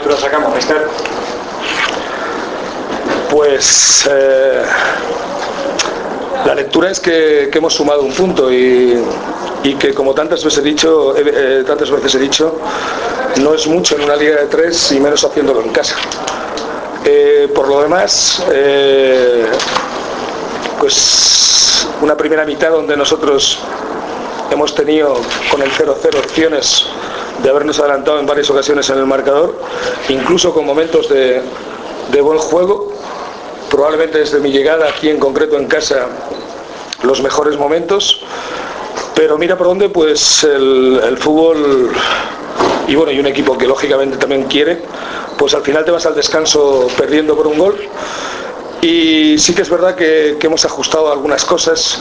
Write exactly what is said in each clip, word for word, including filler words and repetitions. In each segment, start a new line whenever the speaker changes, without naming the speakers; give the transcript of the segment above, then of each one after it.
lectura sacamos, mister?
Pues eh, la lectura es que, que hemos sumado un punto y, y que, como tantas veces he dicho, eh, eh, tantas veces he dicho, no es mucho en una liga de tres y menos haciéndolo en casa. Eh, por lo demás, eh, pues una primera mitad donde nosotros hemos tenido con el cero cero opciones de habernos adelantado en varias ocasiones en el marcador, incluso con momentos de, de buen juego, probablemente desde mi llegada aquí en concreto en casa los mejores momentos, pero mira por dónde pues el, el fútbol y bueno y un equipo que lógicamente también quiere, pues al final te vas al descanso perdiendo por un gol. Y sí que es verdad que, que hemos ajustado algunas cosas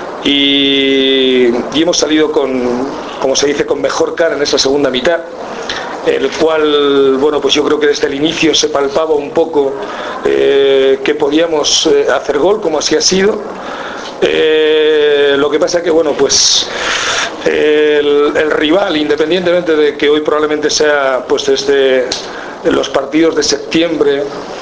y, y hemos salido con, como se dice, con mejor cara en esa segunda mitad, el cual, bueno, pues yo creo que desde el inicio se palpaba un poco eh, que podíamos eh, hacer gol, como así ha sido. Eh, lo que pasa que, bueno, pues el, el rival, independientemente de que hoy probablemente sea, pues desde los partidos de septiembre,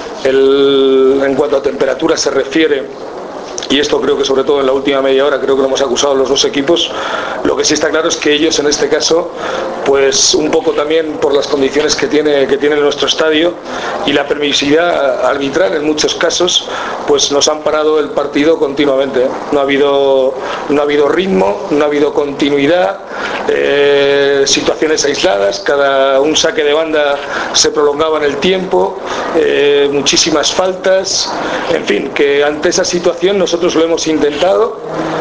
el, en cuanto a temperatura se refiere, y esto creo que sobre todo en la última media hora creo que lo hemos acusado los dos equipos, lo que sí está claro es que ellos en este caso, pues un poco también por las condiciones que tiene, que tiene nuestro estadio y la permisividad arbitral en muchos casos, pues nos han parado el partido continuamente. No ha habido, no ha habido ritmo, no ha habido continuidad, eh, situaciones aisladas, cada un saque de banda se prolongaba en el tiempo, eh, muchísimas faltas, en fin, que ante esa situación nosotros lo hemos intentado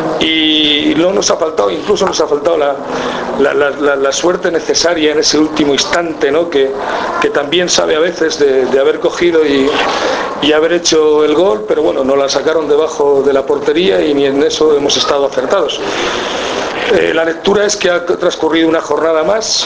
y no nos ha faltado, incluso nos ha faltado la, la, la, la suerte necesaria en ese último instante, ¿no? que, que también sabe a veces de, de haber cogido y, y haber hecho el gol, pero bueno, nos la sacaron debajo de la portería y ni en eso hemos estado acertados. Eh, la lectura es que ha transcurrido una jornada más,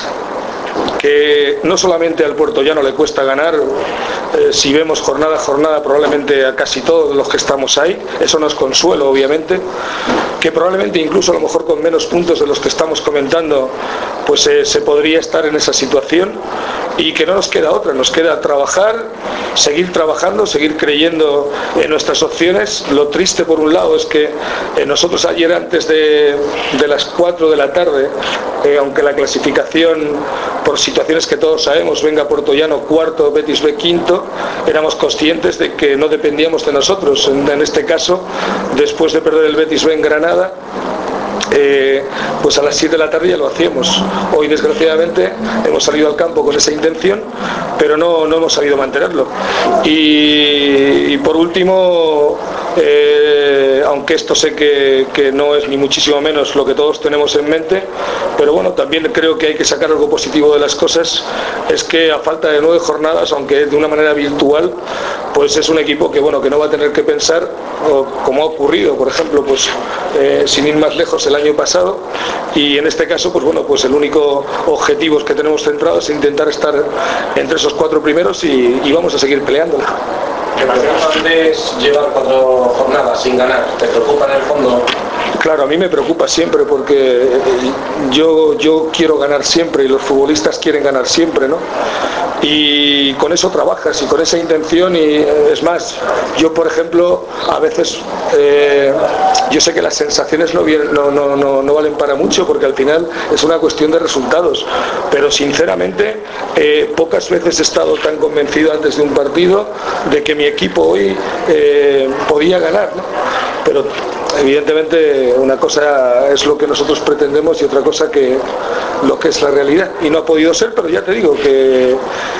que no solamente al puertollano le cuesta ganar, eh, si vemos jornada a jornada probablemente a casi todos los que estamos ahí, eso no es consuelo obviamente, que probablemente incluso a lo mejor con menos puntos de los que estamos comentando pues eh, se podría estar en esa situación y que no nos queda otra, nos queda trabajar, seguir trabajando, seguir creyendo en nuestras opciones. Lo triste por un lado es que eh, nosotros ayer antes de, de las cuatro de la tarde, eh, aunque la clasificación por situaciones que todos sabemos, venga Puertollano cuarto, Betis B quinto, éramos conscientes de que no dependíamos de nosotros. En, en este caso, después de perder el Betis B en Granada, Eh, pues a las siete de la tarde ya lo hacíamos. Hoy desgraciadamente hemos salido al campo con esa intención, pero no, no hemos sabido mantenerlo. Y, y por último, eh, aunque esto sé que, que no es ni muchísimo menos lo que todos tenemos en mente, pero bueno, también creo que hay que sacar algo positivo de las cosas, es que a falta de nueve jornadas, aunque de una manera virtual, pues es un equipo que bueno que no va a tener que pensar, como ha ocurrido, por ejemplo, pues eh, sin ir más lejos el año pasado, y en este caso pues bueno pues el único objetivo que tenemos centrado es intentar estar entre esos cuatro primeros y, y vamos a seguir peleando.
¿Te preocupa llevar cuatro jornadas sin ganar? ¿Te preocupa en el fondo?
Claro, a mí me preocupa siempre porque yo, yo quiero ganar siempre y los futbolistas quieren ganar siempre, ¿no? Y con eso trabajas y con esa intención, y es más, yo por ejemplo a veces eh, yo sé que las sensaciones no, vienen, no, no, no, no valen para mucho porque al final es una cuestión de resultados, pero sinceramente eh, pocas veces he estado tan convencido antes de un partido de que mi equipo hoy eh, podía ganar, ¿no? Pero evidentemente una cosa es lo que nosotros pretendemos y otra cosa que lo que es la realidad, y no ha podido ser, pero ya te digo que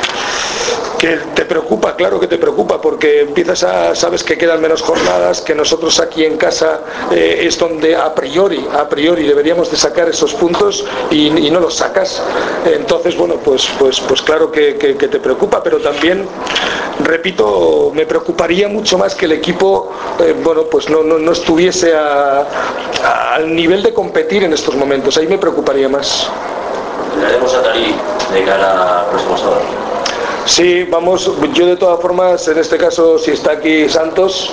que te preocupa, claro que te preocupa, porque empiezas a, sabes que quedan menos jornadas, que nosotros aquí en casa eh, es donde a priori, a priori deberíamos de sacar esos puntos y, y no los sacas. Entonces, bueno, pues, pues, pues claro que, que, que te preocupa, pero también, repito, me preocuparía mucho más que el equipo, eh, bueno, pues no, no, no estuviese a, a, al nivel de competir en estos momentos. Ahí me preocuparía más.
¿Veremos a Tari de cara al próximo sábado?
Sí, vamos, yo de todas formas, en este caso, si está aquí Santos,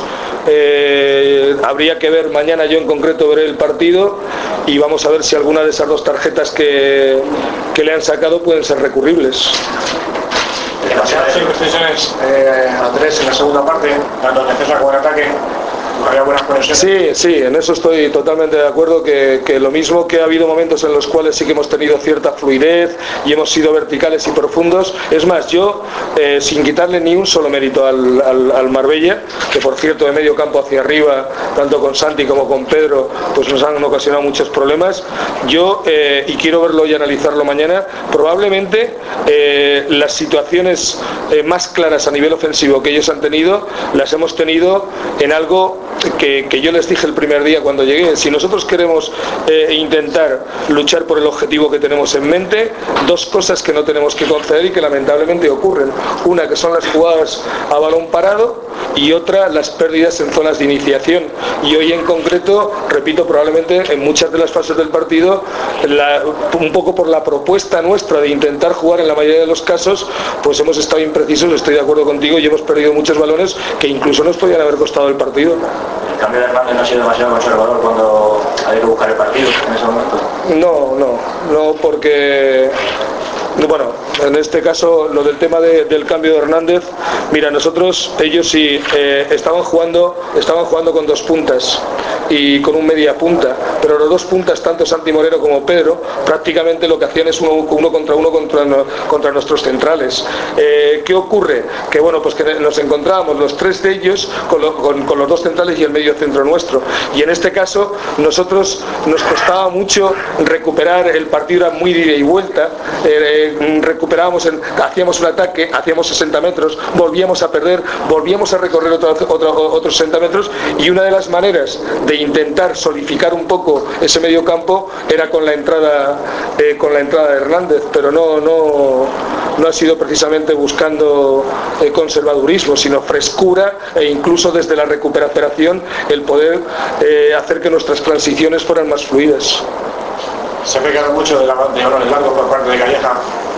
eh, habría que ver, mañana yo en concreto veré el partido y vamos a ver si alguna de esas dos tarjetas que, que le han sacado pueden ser recurribles.
Demasiadas imprecisiones, eh, Andrés, en la segunda parte, tanto en defensa como en ataque. Había buenas conexiones.
Sí, sí, en eso estoy totalmente de acuerdo, que, que lo mismo que ha habido momentos en los cuales sí que hemos tenido cierta fluidez y hemos sido verticales y profundos. Es más, yo, eh, sin quitarle ni un solo mérito al, al, al Marbella, que por cierto de medio campo hacia arriba, tanto con Santi como con Pedro, pues nos han ocasionado muchos problemas. Yo, eh, y quiero verlo y analizarlo mañana, probablemente eh, las situaciones eh, más claras a nivel ofensivo que ellos han tenido, las hemos tenido en algo Que, que yo les dije el primer día cuando llegué. Si nosotros queremos eh, intentar luchar por el objetivo que tenemos en mente, dos cosas que no tenemos que conceder y que lamentablemente ocurren: una, que son las jugadas a balón parado, y otra, las pérdidas en zonas de iniciación. Y hoy en concreto, repito, probablemente en muchas de las fases del partido, la, un poco por la propuesta nuestra de intentar jugar en la mayoría de los casos, pues hemos estado imprecisos. Estoy de acuerdo contigo, y hemos perdido muchos balones que incluso nos podían haber costado el partido.
¿El cambio de Hernández no ha sido demasiado conservador cuando hay que buscar el partido en ese momento?
No, no, no, porque, bueno, en este caso, lo del tema de, del cambio de Hernández, mira, nosotros, ellos sí, eh, estaban jugando, estaban jugando con dos puntas y con un media punta, pero los dos puntas, tanto Santi Moreno como Pedro, prácticamente lo que hacían es uno, uno contra uno contra, contra nuestros centrales. Eh, ¿Qué ocurre? Que bueno, pues que nos encontrábamos los tres de ellos con, lo, con, con los dos centrales y el medio centro nuestro, y en este caso nosotros nos costaba mucho recuperar el partido, era muy de ida y vuelta, eh, recuperábamos, en, hacíamos un ataque, hacíamos sesenta metros, volvíamos a perder, volvíamos a recorrer otro, otro, otros sesenta metros, y una de las maneras de intentar solidificar un poco ese medio campo era con la entrada eh, con la entrada de Hernández, pero no, no, no ha sido precisamente buscando eh, conservadurismo, sino frescura, e incluso desde la recuperación el poder eh, hacer que nuestras transiciones fueran más fluidas.
Se ha pegado mucho de, la, de balones largos por parte de Calleja.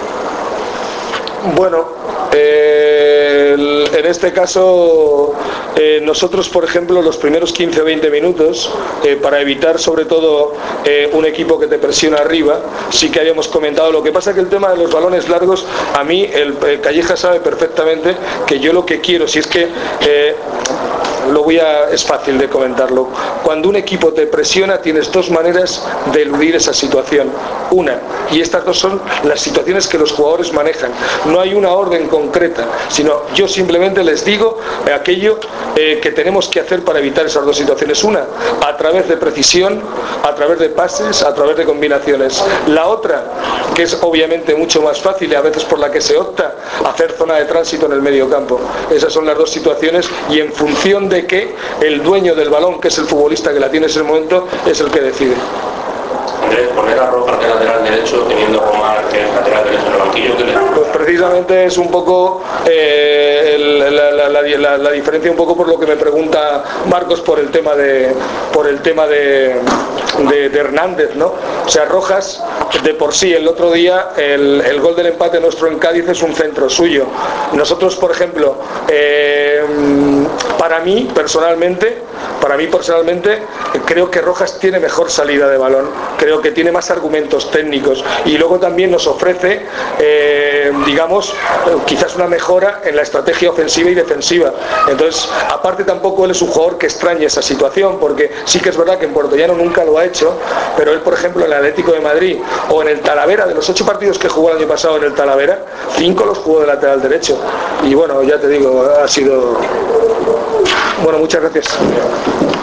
Bueno, eh, el, en este caso eh, nosotros, por ejemplo, los primeros quince o veinte minutos, eh, para evitar sobre todo eh, un equipo que te presiona arriba, sí que habíamos comentado. Lo que pasa que el tema de los balones largos, a mí el, el Calleja sabe perfectamente que yo lo que quiero, si es que eh, lo voy a, es fácil de comentarlo. Cuando un equipo te presiona, tienes dos maneras de eludir esa situación. Una, y estas dos son las situaciones que los jugadores manejan. No hay una orden concreta, sino yo simplemente les digo aquello eh, que tenemos que hacer para evitar esas dos situaciones. Una, a través de precisión, a través de pases, a través de combinaciones. La otra, que es obviamente mucho más fácil y a veces por la que se opta, hacer zona de tránsito en el medio campo. Esas son las dos situaciones, y en función de que el dueño del balón, que es el futbolista que la tiene en ese momento, es el que decide.
Andrés, poner a Rojas de lateral derecho teniendo a Román que es lateral derecho en el banquillo, ¿qué le da?
Pues precisamente es un poco eh, el, la, la, la, la, la diferencia, un poco por lo que me pregunta Marcos por el tema de por el tema de, de, de Hernández, ¿no? O sea, Rojas, de por sí, el otro día el, el gol del empate nuestro en Cádiz es un centro suyo. Nosotros, por ejemplo, eh, para mí personalmente, para mí personalmente, creo que Rojas tiene mejor salida de balón, creo que tiene más argumentos técnicos, y luego también nos ofrece, eh, digamos, quizás una mejora en la estrategia ofensiva y defensiva. Entonces, aparte, tampoco él es un jugador que extrañe esa situación, porque sí que es verdad que en Puerto Llano nunca lo ha hecho, pero él, por ejemplo, en el Atlético de Madrid o en el Talavera, de los ocho partidos que jugó el año pasado en el Talavera, cinco los jugó de lateral derecho. Y bueno, ya te digo, ha sido... Bueno, muchas gracias.